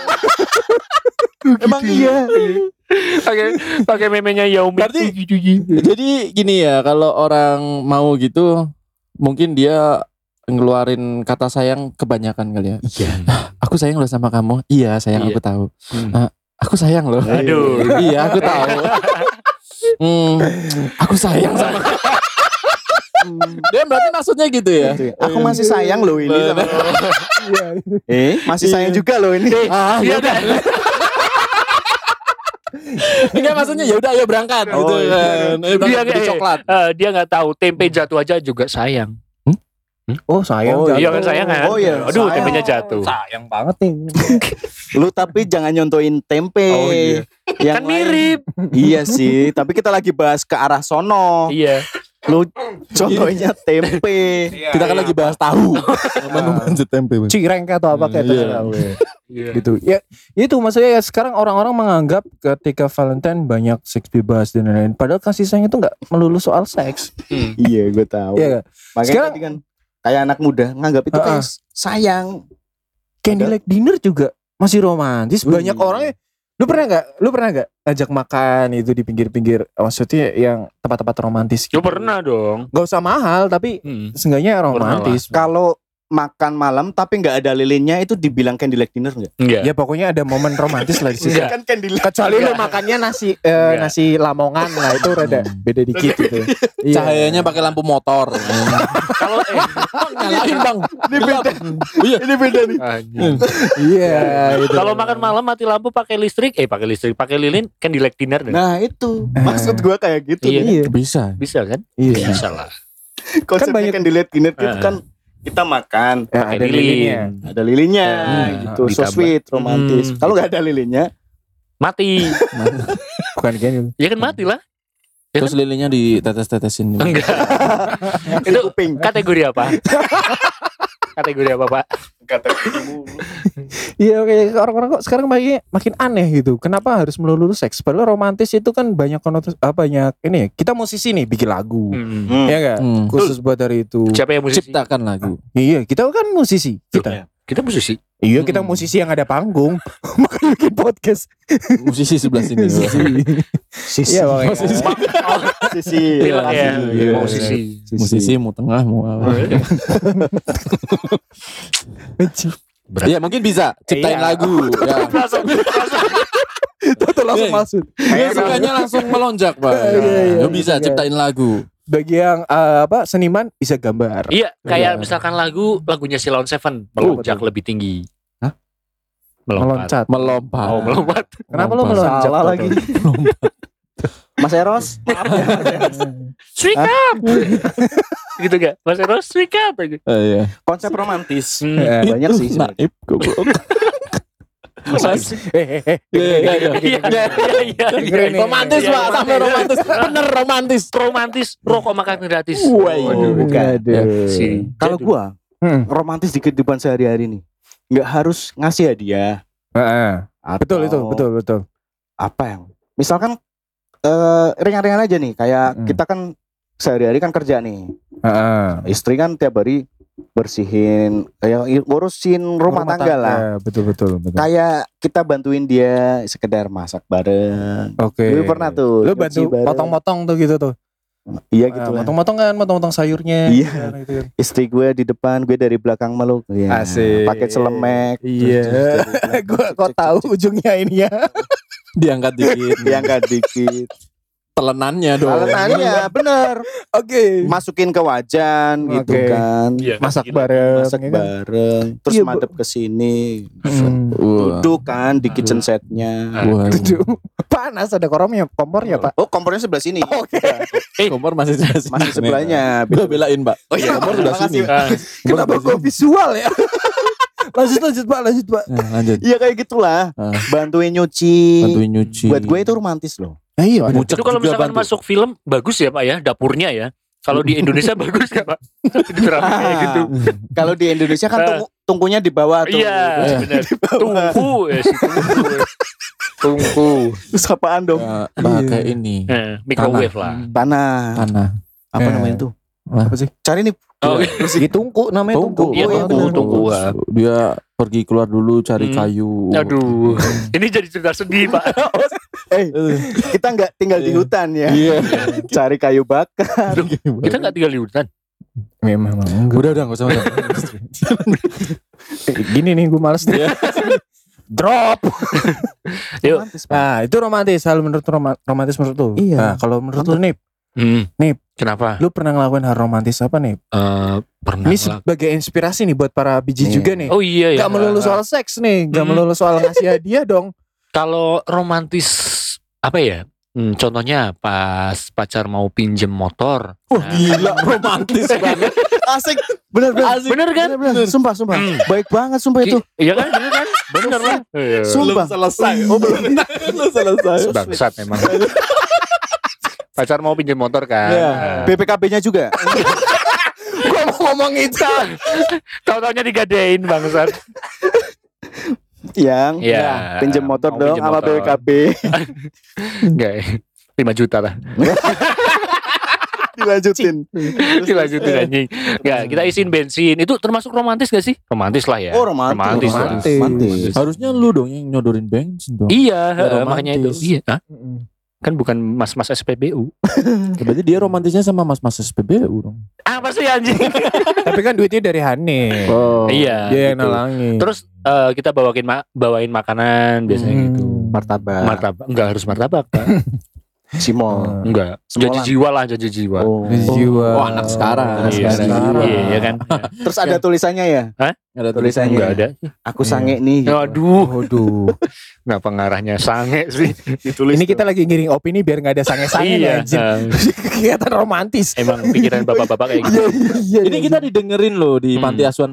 Emang iya. Pakai memenya Yaumi. Berarti jadi gini ya, kalau orang mau gitu mungkin dia ngeluarin kata sayang kebanyakan kali ya. Iya. Aku sayang loh sama kamu. Iya, sayang, Iya. aku tahu. Aku sayang loh. Aduh. Iya, aku tahu. Aku sayang sama kamu. Dia berarti maksudnya gitu ya. Aku masih sayang loh ini sama. Masih sayang juga loh ini. Iya dah. Enggak, maksudnya ya udah ayo berangkat Oh, gitu iya. kan. Ayo berangkat beli coklat. Dia nggak tahu tempe jatuh aja juga sayang. Oh sayang. Oh, jatuh. Iya kan sayang kan? Oh, iya. Aduh, Sayang. tempenya jatuh. Sayang banget nih. Lu tapi jangan nyontoin tempe. Oh, iya. Yang Kan lain. mirip. Iya sih, tapi kita lagi bahas ke arah sono. Iya. Lu contohnya tempe. Kita kan lagi bahas tahu. Menu manjat tempe. Bang. Cireng atau apa kayak Iya. gitu. Ya itu maksudnya ya sekarang orang-orang menganggap ketika Valentine banyak seks bebas dan lain-lain. Padahal kasih sayang itu nggak melulu soal seks. Iya, gue tahu. Iya. Makanya Sekarang- tadi kan kayak anak muda nganggap itu kayak sayang. Candlelight dinner juga masih romantis. Banyak orangnya. Lu pernah nggak ngajak makan itu di pinggir-pinggir, maksudnya yang tempat-tempat romantis? Yo pernah dong. Gak usah mahal tapi seenggaknya romantis. Kalau makan malam tapi nggak ada lilinnya itu dibilang candlelight dinner nggak? Enggak. Ya pokoknya ada momen romantis lah di situ. Enggak. Kan candlelight. Kecuali lu makannya nasi Lamongan lah itu rada beda dikit gitu. Iya. Cahayanya pakai lampu motor. Kalau Nyalain bang. Ini beda. Ini beda nih. Iya. itu. kalau makan malam mati lampu pakai listrik, pakai lilin kan candlelight dinner. Nah itu maksud gua kayak gitu. Iya. nih. Iya. Bisa. Bisa kan? Iya. Bisa lah. Konsepnya banyak- candlelight dinner itu kan kita makan, Ya, Pakai ada lilin. lilinnya. ada lilinnya gitu, so ditambah. sweet, romantis. Kalau nggak ada lilinnya, Mati. Bukan gitu. Ya kan mati lah. Ya Terus lilinnya ditetes-tetesin. Enggak. itu kuping. Kategori apa? Kategori apa, Pak? Kata Iya oke, orang-orang kok sekarang makin aneh gitu. Kenapa harus melulu seks? Padahal romantis itu kan banyak konotasi banyak ini. Kita musisi nih bikin lagu. Ya enggak? Khusus buat hari itu. Siapa yang musisi? Ciptakan lagu. Iya, kita kan musisi. Kita musisi. Iya, kita musisi yang ada panggung. Makanya bikin podcast. Musisi sebelah sini. Sisi. Iya, pokoknya. sisi. Bilang ya, Iya. musisi. Musisi mau tengah mau apa. Ya mungkin bisa ciptain Iya. lagu. Ya. Itu langsung Iya. masuk. Dia sukanya langsung melonjak, Pak. Iya, Ya bisa iya. ciptain lagu. Bagi yang seniman bisa gambar. Iya, kayak Iya. misalkan lagunya Silon Seven melonjak lebih tinggi. Hah? Meloncat. Melompat. Oh, melompat. Kenapa lu Melompat. melonjak? Salah lagi. Mas Eros, maaf ya. Sweet up. Gitu gak? Mas Eros sweet up aja. Iya. Konsep romantis. Eh, Banyak sih. sebenarnya. Naib goblok. Iya. Iya. Romantis, Iya, Pak. Sampai romantis. Bener romantis. Romantis, rokok makan gratis. Waduh, bukan. Si. Kalau gua romantis di kehidupan sehari-hari nih, nggak harus ngasih hadiah. Betul itu, atau betul. Apa yang? Misalkan ringan-ringan aja nih, kayak kita kan sehari-hari kan kerja nih. Istri kan tiap hari bersihin, ngurusin rumah tangga lah. Betul. Kayak kita bantuin dia sekedar masak bareng. Oke. Dulu pernah tuh. Lu nyuci bantu bareng. potong-potong tuh gitu tuh. Iya gitu lah. Motong-motong sayurnya. Iya. Gitu kan. Istri gue di depan, gue dari belakang meluk. Ya, Asik. pakai celemek. Iya. Gua kok tahu ujungnya ini ya. Diangkat dikit. Diangkat dikit. Telenannya dong. Alatnya bener. Oke. Masukin ke wajan gitu Oke. kan. Iya, Masak gila. bareng. Masak ya kan? bareng. Terus Iya, madep ke sini. Wah. Duduk kan di kitchen setnya. Wah. Tujuh. Panas ada kompornya Pak. Oh kompornya sebelah sini. Oke. Kompor masih sebelah sini. Masih sebelahnya. Bela-belain, Pak. Oh iya, Kompor sebelah sini. Kenapa gua visual ya? lanjut Pak. Nah, lanjut. Iya kayak gitulah. Bantuin nyuci. Bantuin nyuci. Buat gue itu romantis loh. Iya. Ngucek Itu kalau juga misalkan bantu. masuk film bagus ya Pak ya, dapurnya ya. Kalau di Indonesia bagus ya Pak. Diterapin kayak gitu. Kalau di Indonesia kan tungkunya di bawah tuh. Iya, benar. Tungku ya si tungku. Tungku. Terus apaan dong? Ya, pakai ini. Microwave lah. Tanah. Apa namanya tuh? Apa sih? Cari nih. Oh, Di tungku namanya tungku. Iya, tungku. Dia pergi keluar dulu cari kayu. Aduh. Ini jadi cerita sedih Pak. Kita nggak tinggal di hutan ya. Iya. Cari kayu bakar. Kita nggak tinggal di hutan. Memang. Udah enggak usah. Gini nih gue males nih. Drop. Yuk. Romantis, Pak. Nah, itu romantis. Hal menurut romantis menurut lu. Iya. Nah, kalau menurut lu Nip, Nip. Kenapa? Lu pernah ngelakuin hal romantis apa nih? Pernah. Ini sebagai inspirasi nih buat para biji Iya. juga nih. Oh iya ya. Gak melulu soal seks nih, gak melulu soal ngasih hadiah dong. Kalau romantis apa ya? Contohnya pas pacar mau pinjem motor. Wah, gila romantis banget. Asik. Bener. Bener kan? Bener. Sumpah. Baik banget sumpah itu. Iya kan? Bener kan? Bener lah. Sumpah. selesai. Oh, belum selesai. Bangsat memang. Pacar mau pinjem motor kan. Iya. BPKB-nya juga. Gue mau ngomong itu. Tahu-taunya digadein bangsat. Yang Iya. pinjem motor Mau dong pinjem sama motor. BPKB. Enggak. 5 juta lah. Dilanjutin. Dilanjutin anjing. Enggak, kita isiin bensin. Itu termasuk romantis gak sih? Romantis lah ya. Oh, romantis. lah. Romantis. Harusnya lu dong yang nyodorin bensin dong. Iya, Ya, makanya itu. romantis. Iya. Hah? Kan bukan mas-mas SPBU. Berarti dia romantisnya sama mas-mas SPBU dong. Apa sih anjing? Tapi kan duitnya dari Hane. Oh. Iya. Dia yang gitu. nalangin. Terus kita bawain makanan biasanya gitu. Martabak. Martabak enggak harus martabak, Pak. Cimol. Enggak. Semolan. Janji jiwa. Oh. Jiwa. Oh, anak sekarang. Iya, iya kan. Terus ada tulisannya ya? Ada Tulisannya. Enggak ada. Aku sange nih. Gitu. Aduh. Ngapa ngarahnya sange sih? Ditulis. Ini kita lagi ngiring opini biar nggak ada sange-sange Iya. anjir. Kegiatan romantis. Emang pikiran bapak-bapak kayak gitu. Iya. Ini kita didengerin loh di panti asuhan.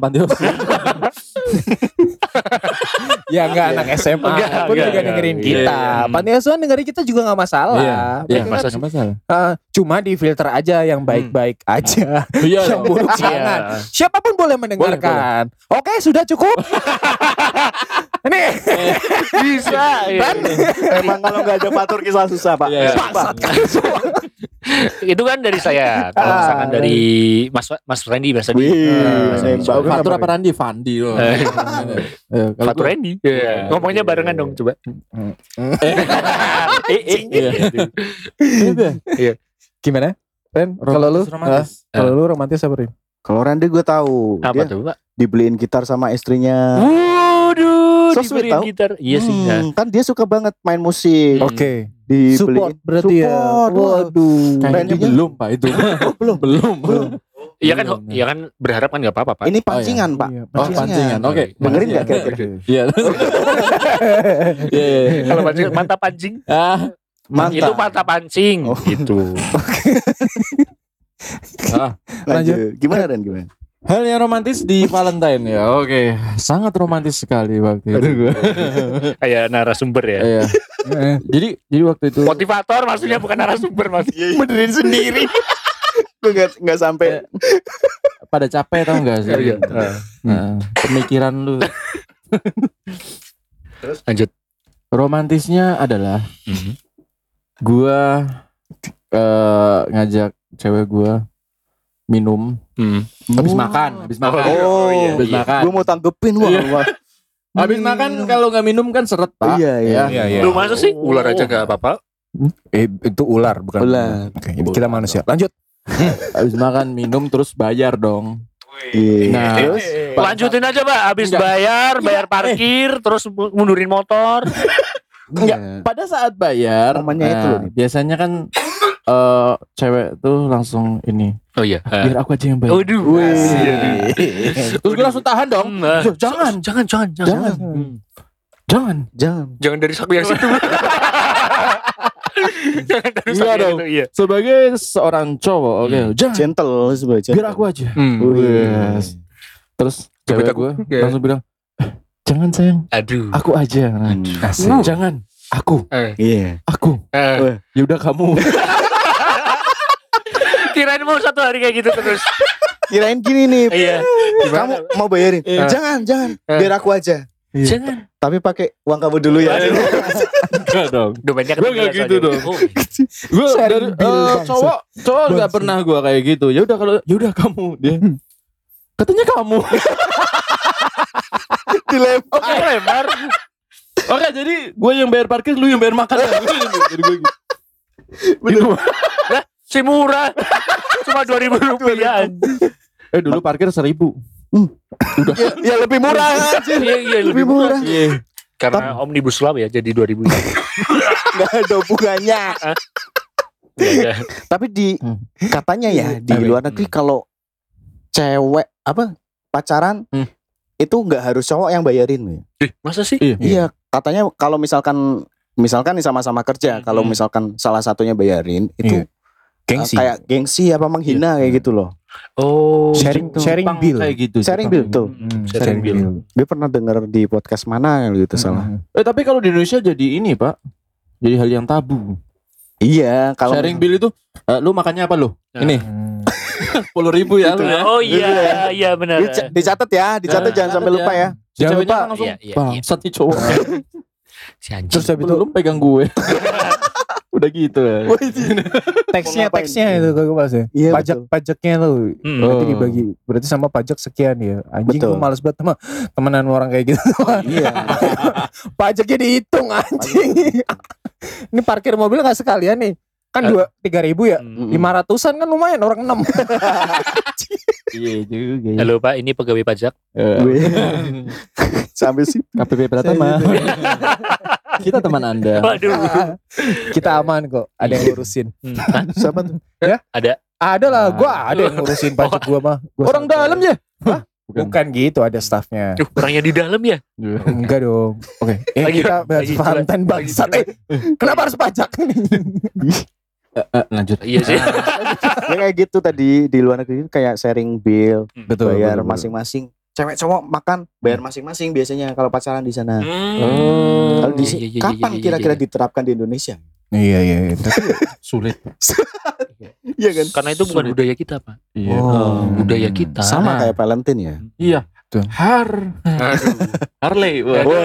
Ya enggak anak SMA pun juga dengerin kita. Panti asuhan dengerin kita juga nggak masalah. Iya, masa nggak masalah. Cuma di filter aja yang baik-baik aja. Iya, Yang buruk jangan. Siapapun boleh mendengarkan. Oke, sudah cukup. Ini Bisa. kan Emang kalau nggak ada Fatur kisah susah Pak. Iya. bangsat kan semua. Itu kan dari saya. Kalau misalkan dari Mas Randy biasa di Fatur apa Randi? Fandi loh. Fatur Randy. Ngomongnya barengan dong coba. Iya. Gimana? Ren, kalau lu romantis. kalau lu romantis apa, Ren? Kalau Randy gue tahu. Apa Dia tuh, Pak? dibeliin gitar sama istrinya. Waduh, So sweet dibeliin tau. gitar. Iya sih. Kan dia suka banget main musik. Oke. Dibeliin. Support berarti ya. Support. Waduh. Kayaknya Randy-nya belum Pak itu. belum. Iya kan, iya kan berharap kan nggak apa-apa, Pak. Ini pancingan Pak. Iya, Oh, pancingan. Oke. Dengerin nggak kira-kira? Iya. Iya. Kalau pancing mantap pancing. Mantap. Itu mantap pancing gitu. Lanjut. Gimana Ren? Gimana? Hal yang romantis di Valentine ya. Oke, sangat romantis sekali waktu itu. Kayak narasumber ya. Iya. Jadi waktu itu Motivator maksudnya bukan narasumber Mas. Benerin sendiri. Gue nggak sampai. pada capek tau gak sih? Iya. Nah, pemikiran lu. Lanjut. Romantisnya adalah gua ngajak cewek gua minum habis makan. Oh, iya. Habis makan. Gue mau tanggepin wah. Habis makan kalau nggak minum kan seret Pak. Iya. Lu masa sih ular aja nggak apa-apa? Itu ular bukan Ular. Oke, ini kita manusia. Lanjut. Habis makan minum terus bayar dong. Iya. Nah, Terus Lanjutin aja Pak. Habis Enggak. bayar parkir, terus mundurin motor. enggak, pada saat bayar Momennya itu loh nih. biasanya kan cewek tuh langsung ini Oh iya. biar aku aja yang bayar. Waduh. Terus gue langsung tahan dong. Jangan. Jangan. Jangan dari saku yang situ. Jangan dari saku Iya yang dong. itu. Iya. Sebagai seorang cowok, oke, jangan. gentle sebagai Biar aku aja. Yes. Terus cewek Jemput aku. gue Iya. langsung bilang, jangan sayang, Aduh. aku aja. Asik. Jangan, aku, Iya. aku. Ya udah kamu. Kirain mau satu hari kayak gitu terus. Kirain gini nih. Iya. Kamu mau bayarin? Jangan. Biar aku aja. Jangan. Tapi pakai uang kamu dulu ya. Enggak dong. Domainnya Gue nggak gitu dong. Gue dari cowok nggak pernah gue kayak gitu. Ya udah kamu dia. Katanya kamu. Dilempar. Oke, jadi gue yang bayar parkir, lu yang bayar makan. Jadi gue gitu. Bener. Si murah. Cuma 2.000 rupiah. Dulu parkir 1.000. Ya lebih murah aja. Iya, Lebih murah. Iya. Karena omnibus law ya jadi 2.000. Enggak ada hubungannya. Iya. Tapi katanya ya di luar negeri kalau cewek pacaran itu nggak harus cowok yang bayarin. Masa sih? Iya, katanya kalau misalkan nih sama-sama kerja, kalau misalkan salah satunya bayarin itu Gengsi. kayak gengsi apa menghina kayak gitu loh. Oh, sharing Jepang bill. kayak gitu. Sharing Jepang. bill tuh. sharing bill. Gue pernah dengar di podcast mana gitu salah. Tapi kalau di Indonesia jadi ini Pak, jadi hal yang tabu. Iya, kalau Sharing bill itu, lu makannya apa lu? Ini 10.000 ya lu ya. Oh iya benar. dicatat ya, jangan sampai lupa ya. Jangan Jangan lupa lupa. langsung Iya. bangsat nih cowok. Si anjing. Terus habis itu Lu pegang gue. Udah gitu ya. teksnya itu gue bahas ya. Iya, Pajaknya tuh nanti dibagi. Berarti sama pajak sekian ya. Anjing Betul. gue males banget sama temenan orang kayak gitu. Iya. Pajaknya dihitung anjing. Ini parkir mobil gak sekalian nih. Kan 3.000 ya. 500-an kan lumayan orang 6. Iya juga. Halo Pak, ini pegawai pajak. Sampai sih KPP Pratama. Kita teman Anda. Waduh. Kita aman kok. Ada yang ngurusin. siapa tuh? Ya? Ada lah. Gua ada yang ngurusin pajak gua mah. Orang dalam ya? Hah? Bukan gitu, ada staffnya. Orangnya di dalam ya? Enggak dong. Oke. Kita bahas Valentine bangsat. Kenapa harus pajak nih? Lanjut. Iya sih. Ya kayak gitu tadi di luar negeri kayak sharing bill, Betul. bayar masing-masing. Cewek cowok makan bayar masing-masing biasanya kalau pacaran di sana. Kalau di sini kapan kira-kira diterapkan di Indonesia? Iya. Tapi Sulit. Iya kan? Karena itu bukan budaya kita, Pak. Iya. Budaya kita. Sama kayak Valentine ya. Iya. Tuh. Harley.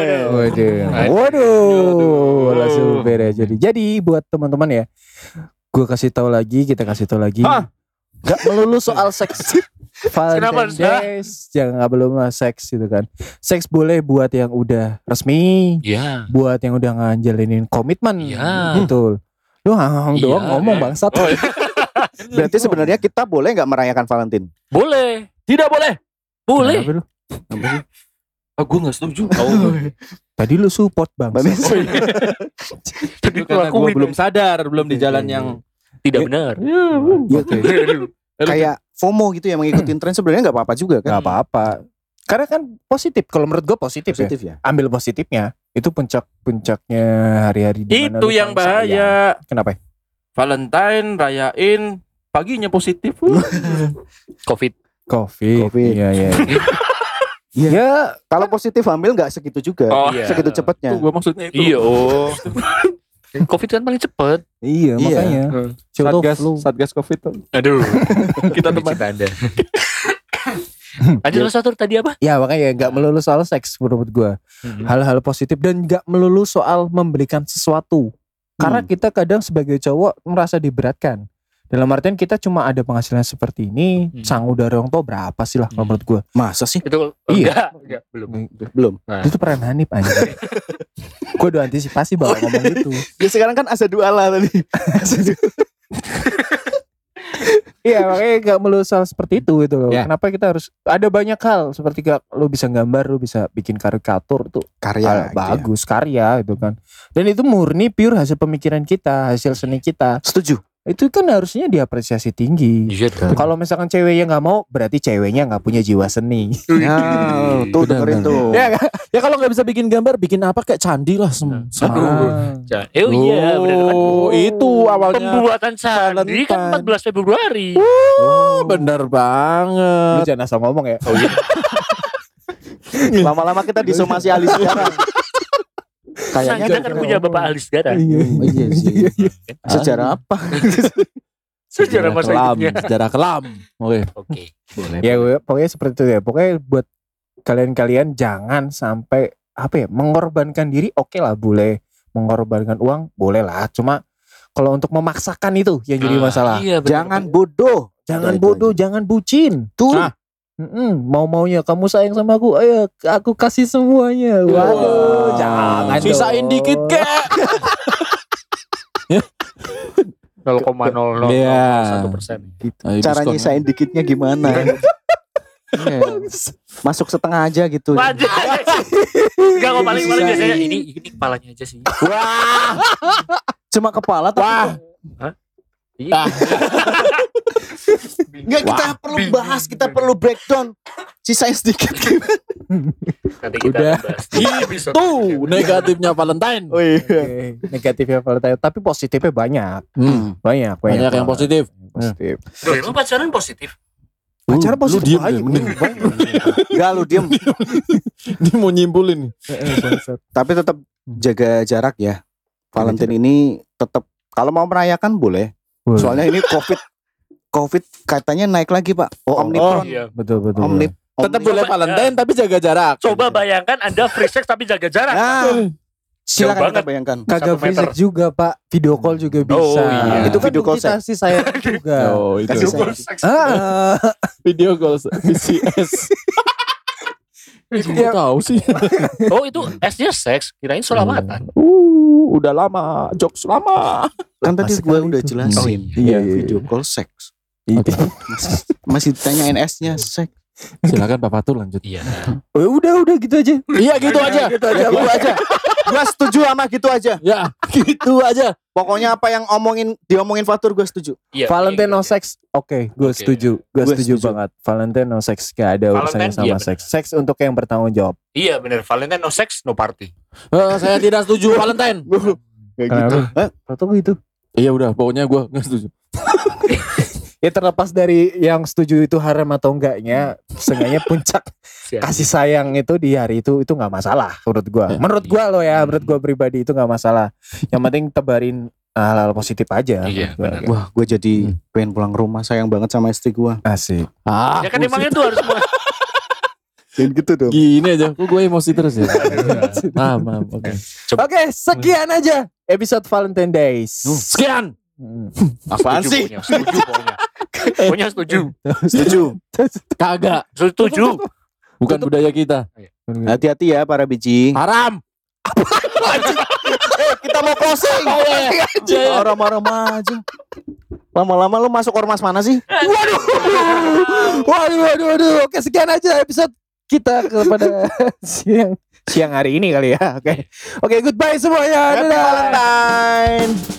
Waduh. Langsung beres jadi buat teman-teman ya. Kita kasih tahu lagi. Gak melulu soal seks. Valentine Days jangan gak belum seks gitu kan. Seks boleh buat yang udah resmi. Iya. Buat yang udah nganjalinin komitmen. Iya. Betul. Lu doang ngomong bangsat. Berarti sebenarnya kita boleh nggak merayakan Valentine? Boleh. Tidak boleh. Boleh. Kenapa lu? Gue gak setuju. Tadi lu support bangsat. Tapi Karena gue belum sadar. Belum di jalan yang tidak benar. Iya, Kayak FOMO gitu ya, mengikuti tren sebenarnya nggak apa-apa juga kan? Gak apa-apa. Karena kan positif. Kalau menurut gue positif ya. Ambil positifnya. Itu puncaknya hari-hari dimana itu lu yang paling sayang. bahaya. Kenapa? Valentine rayain paginya positif. Covid. Iya. Ya, Kalau positif hamil nggak segitu juga, iya. segitu cepatnya. Itu gue maksudnya itu. Iya. Covid kan paling cepet. iya makanya. Satgas Covid tuh. Aduh. Kita teman. Anda. Lanjut satu tadi apa? Ya makanya gak melulu soal seks menurut gue. Hal-hal positif dan gak melulu soal memberikan sesuatu. Karena kita kadang sebagai cowok merasa diberatkan. Dalam artian kita cuma ada penghasilan seperti ini, sang dari orang tua berapa sih lah kalau menurut gue. Masa sih? Itu Iya. enggak, Belum. Nah. Itu peran Hanif aja. Gue udah antisipasi bakal ngomong gitu. Ya sekarang kan asadu Allah tadi. Iya makanya gak melulu soal seperti itu gitu loh. Ya. Kenapa kita harus ada banyak hal seperti lu bisa gambar, lu bisa bikin karikatur tuh Karya bagus karya itu kan. Dan itu murni pure hasil pemikiran kita, hasil seni kita. Setuju. Itu kan harusnya diapresiasi tinggi. Iya. Kalau misalkan ceweknya nggak mau, berarti ceweknya nggak punya jiwa seni. Ya, tuh dengerin tuh. Ya kalau nggak bisa bikin gambar, bikin apa kayak candi lah. Iya, benar kan. Itu awalnya. Pembuatan candi kan 14 Februari. Bener banget. Lu jangan asal ngomong ya. Oh iya. Lama-lama kita disomasi alis sekarang. Kayaknya kan punya bapak ahli sejarah. Iya sih. Sejarah apa? Sejarah masa hidupnya. Sejarah kelam. Oke. Boleh. Ya pokoknya seperti itu ya. Pokoknya buat kalian jangan sampai mengorbankan diri. Oke lah boleh, mengorbankan uang boleh lah. Cuma kalau untuk memaksakan itu yang jadi masalah. Iya, Jangan bodoh. Jangan bodoh, jangan bucin. Tuh. Mau-maunya kamu sayang sama aku, ayo aku kasih semuanya. Waduh, jangan sisain dong. dikit kek. 0,001%. Gitu. Cara nyisain dikitnya gimana? Masuk setengah aja gitu. Enggak kok paling biasanya ini kepalanya aja sih. Wah. Cuma kepala tapi. Hah? Iya. Enggak, kita perlu bahas, kita perlu breakdown. Sisain sedikit gimana? Nanti kita Udah. bahas. Itu negatifnya Valentine. Oh iya. Oke, negatifnya Valentine, tapi positifnya banyak. Banyak Banyak yang positif. Positif. Loh, emang pacaran positif? Pacaran positif diem, aja. Enggak, lu diem. Dia mau nyimpulin. Tapi tetap jaga jarak ya. Valentine ini tetap kalau mau merayakan boleh. Soalnya ini COVID katanya naik lagi, Pak. Omicron. Iya. Betul. Tetap boleh Valentine tapi jaga jarak. Coba bayangkan Anda free sex tapi jaga jarak. Nah, silakan kita banget. bayangkan. Kagak 1 free meter. sex juga Pak, video call juga bisa. Oh, iya. Itu kan Video call bukti kasih sayang juga. Oh, itu. Kasih Video sayang. Video call VCS. Kok tahu sih? Oh, itu S-nya seks, kirain selamatan. udah lama, jokes lama. Kan tadi gue udah jelasin. Oh, iya. Video call seks. Itu. Masih tanyain S-nya seks. Silakan Pak Fatur lanjut. Iya. Udah gitu aja. Iya gitu aja. Gitu aja. Gue setuju sama gitu aja. Ya, gitu aja. Pokoknya apa yang diomongin Fatur gue setuju. Iya. Valentine no Iya. sex. Oke, gue Oke. setuju. Gue Gua setuju setuju. banget. Valentine no sex gak ada urusannya Valentine, sama iya, seks. Seks untuk yang bertanggung jawab. Iya benar. Valentine no sex, no party. Saya tidak setuju Valentine. Kayak Kenapa? gitu. Atau gitu. Iya udah, pokoknya gue nggak setuju. Ya terlepas dari yang setuju itu haram atau enggaknya, seenggaknya puncak kasih sayang itu di hari itu nggak masalah menurut gua. Menurut gua loh ya, menurut gua pribadi itu nggak masalah. Yang penting tebarin hal-hal positif aja. Iya, menurut gua. benar. Wah, gue jadi pengen pulang ke rumah, sayang banget sama istri gue. Asik. Ya kan emang itu harus semua. Jangan gitu dong. Gini aja, kok gue emosi terus ya. Maaf, oke. Oke, sekian aja episode Valentine Days. Sekian. Apaan Setuju sih? pokoknya, setuju pokoknya. Pokoknya setuju. Setuju. Kagak. Setuju. Bukan budaya kita. Hati-hati ya para biji. Haram. Kita mau closing. Marah-marah aja. Lama-lama lu masuk ormas mana sih? Waduh. Oke, sekian aja episode kita kepada siang hari ini kali ya. Oke, goodbye semuanya. Happy Dadah. Valentine.